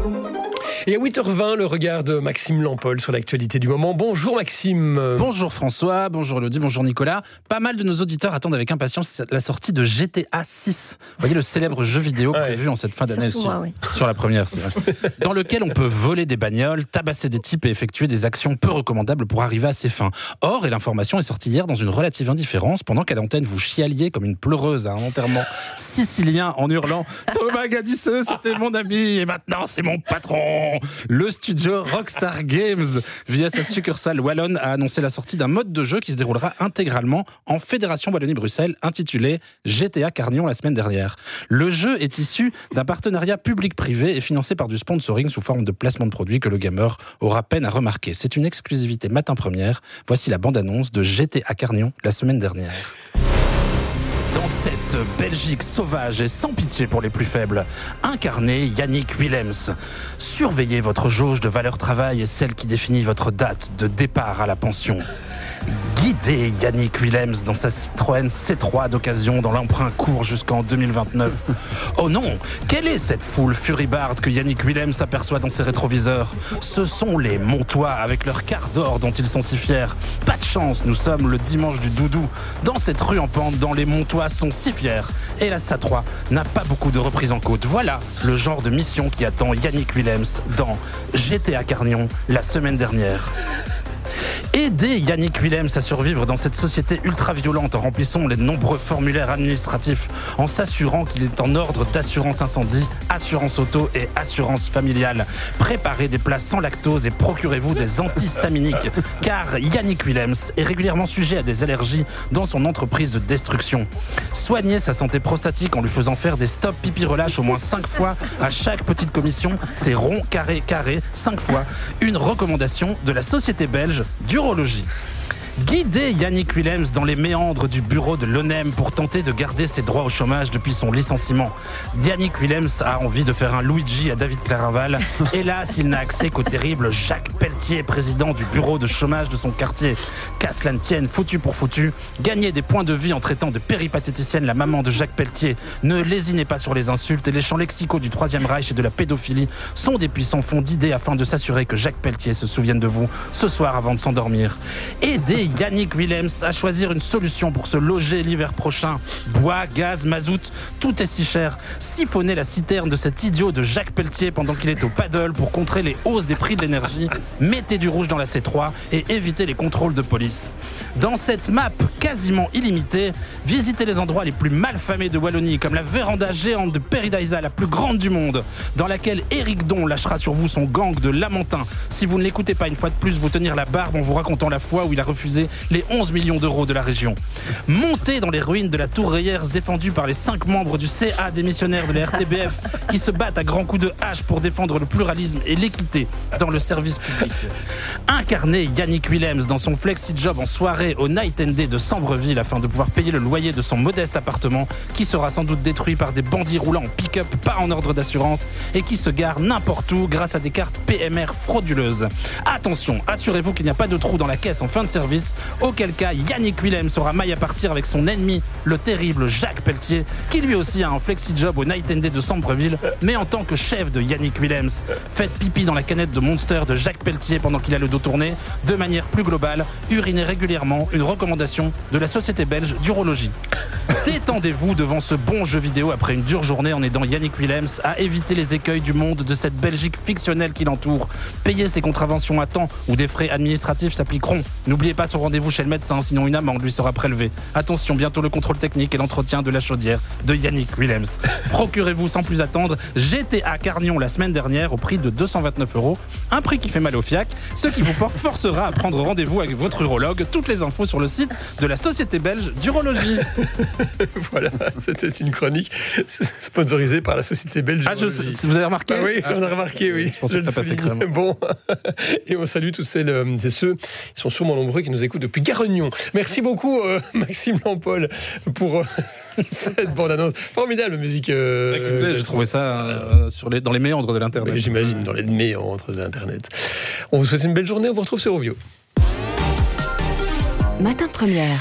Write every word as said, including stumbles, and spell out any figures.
Et à huit heures vingt, le regard de Maxime Lampol sur l'actualité du moment. Bonjour Maxime. Bonjour François, bonjour Elodie, bonjour Nicolas. Pas mal de nos auditeurs attendent avec impatience la sortie de G T A six. Vous voyez le célèbre jeu vidéo ouais. prévu en cette fin d'année Surtout moi, oui. sur la première, c'est vrai. Dans lequel on peut voler des bagnoles, tabasser des types et effectuer des actions peu recommandables pour arriver à ses fins. Or, et l'information est sortie hier dans une relative indifférence, pendant qu'à l'antenne vous chialiez comme une pleureuse à un enterrement sicilien en hurlant « Thomas Gadisseux, c'était mon ami et maintenant c'est mon patron !» Le studio Rockstar Games, via sa succursale wallonne, a annoncé la sortie d'un mode de jeu qui se déroulera intégralement en Fédération Wallonie-Bruxelles, intitulé G T A Carnion la semaine dernière. Le jeu est issu d'un partenariat public-privé et financé par du sponsoring sous forme de placement de produits que le gamer aura peine à remarquer. C'est une exclusivité matin première. Voici la bande-annonce de G T A Carnion la semaine dernière. Dans cette Belgique sauvage et sans pitié pour les plus faibles, incarnez Yannick Willems. Surveillez votre jauge de valeur travail et celle qui définit votre date de départ à la pension. Guidez Yannick Willems dans sa Citroën C trois d'occasion dans l'emprunt court jusqu'en deux mille vingt-neuf. Oh non, quelle est cette foule furibarde que Yannick Willems aperçoit dans ses rétroviseurs? Ce sont les Montois avec leur quart d'or dont ils sont si fiers. Pas de chance, nous sommes le dimanche du doudou. Dans cette rue en pente, dont les Montois sont si fiers. Et la C trois n'a pas beaucoup de reprises en côte. Voilà le genre de mission qui attend Yannick Willems dans G T A Carnion la semaine dernière. Aidez Yannick Willems à survivre dans cette société ultra-violente en remplissant les nombreux formulaires administratifs, en s'assurant qu'il est en ordre d'assurance incendie, assurance auto et assurance familiale. Préparez des plats sans lactose et procurez-vous des antihistaminiques, car Yannick Willems est régulièrement sujet à des allergies dans son entreprise de destruction. Soignez sa santé prostatique en lui faisant faire des stop pipi relâche au moins cinq fois à chaque petite commission. C'est rond, carré, carré, cinq fois. Une recommandation de la société belge d'urologie. Guidez Yannick Willems dans les méandres du bureau de l'O N E M pour tenter de garder ses droits au chômage depuis son licenciement. Yannick Willems a envie de faire un Luigi à David Claraval. Hélas, il n'a accès qu'au terrible Jacques Pelletier, président du bureau de chômage de son quartier. Qu'à cela ne tienne, foutu pour foutu, gagnez des points de vie en traitant de péripatéticienne la maman de Jacques Pelletier. Ne lésinez pas sur les insultes et les champs lexicaux du Troisième Reich et de la pédophilie sont des puissants fonds d'idées afin de s'assurer que Jacques Pelletier se souvienne de vous ce soir avant de s'endormir. Aidez Yannick Willems à choisir une solution pour se loger l'hiver prochain. Bois, gaz, mazout, tout est si cher. Siphonnez la citerne de cet idiot de Jacques Pelletier pendant qu'il est au paddle pour contrer les hausses des prix de l'énergie. Mettez du rouge dans la C trois et évitez les contrôles de police. Dans cette map quasiment illimitée, visitez les endroits les plus malfamés de Wallonie, comme la véranda géante de Peridaisa, la plus grande du monde, dans laquelle Éric Don lâchera sur vous son gang de lamentins. Si vous ne l'écoutez pas une fois de plus, vous tenir la barbe en vous racontant la fois où il a refusé les onze millions d'euros de la région. Montez dans les ruines de la tour Reyers défendue par les cinq membres du C A démissionnaire de la R T B F qui se battent à grands coups de hache pour défendre le pluralisme et l'équité dans le service public. Incarnez Yannick Willems dans son flexi-job en soirée au Night and Day de Sambreville afin de pouvoir payer le loyer de son modeste appartement qui sera sans doute détruit par des bandits roulant en pick-up pas en ordre d'assurance et qui se garent n'importe où grâce à des cartes P M R frauduleuses. Attention, assurez-vous qu'il n'y a pas de trou dans la caisse en fin de service, auquel cas Yannick Willems aura maille à partir avec son ennemi, le terrible Jacques Pelletier, qui lui aussi a un flexi-job au Night and Day de Sambreville, mais en tant que chef de Yannick Willems. Faites pipi dans la canette de Monster de Jacques Pelletier pendant qu'il a le dos tourné. De manière plus globale, urinez régulièrement, une recommandation de la société belge d'urologie. Détendez-vous devant ce bon jeu vidéo après une dure journée en aidant Yannick Willems à éviter les écueils du monde de cette Belgique fictionnelle qui l'entoure. Payez ses contraventions à temps ou des frais administratifs s'appliqueront. N'oubliez pas son rendez-vous chez le médecin, sinon une amende lui sera prélevée. Attention, bientôt le contrôle technique et l'entretien de la chaudière de Yannick Willems. Procurez-vous sans plus attendre G T A Carnion la semaine dernière au prix de deux cent vingt-neuf euros. Un prix qui fait mal au fiac, ce qui vous forcera à prendre rendez-vous avec votre urologue. Toutes les infos sur le site de la Société belge d'urologie. Voilà, c'était une chronique sponsorisée par la Société belge d'urologie. Ah, je, vous avez remarqué? Ah oui, on a remarqué, oui. Je pensais que ça passait crème. Bon, et on salue tous celles et ceux, ils sont sûrement nombreux, qui nous écoutent depuis Garognon. Merci beaucoup, euh, Maxime Lampol, pour euh, cette bande-annonce. Formidable musique. Euh, Écoutez, j'ai trouvé ça euh, sur les, dans les méandres de l'Internet. Oui, j'imagine, dans les méandres de l'Internet. On vous souhaite une belle journée, on vous retrouve sur Ovio. Matin première.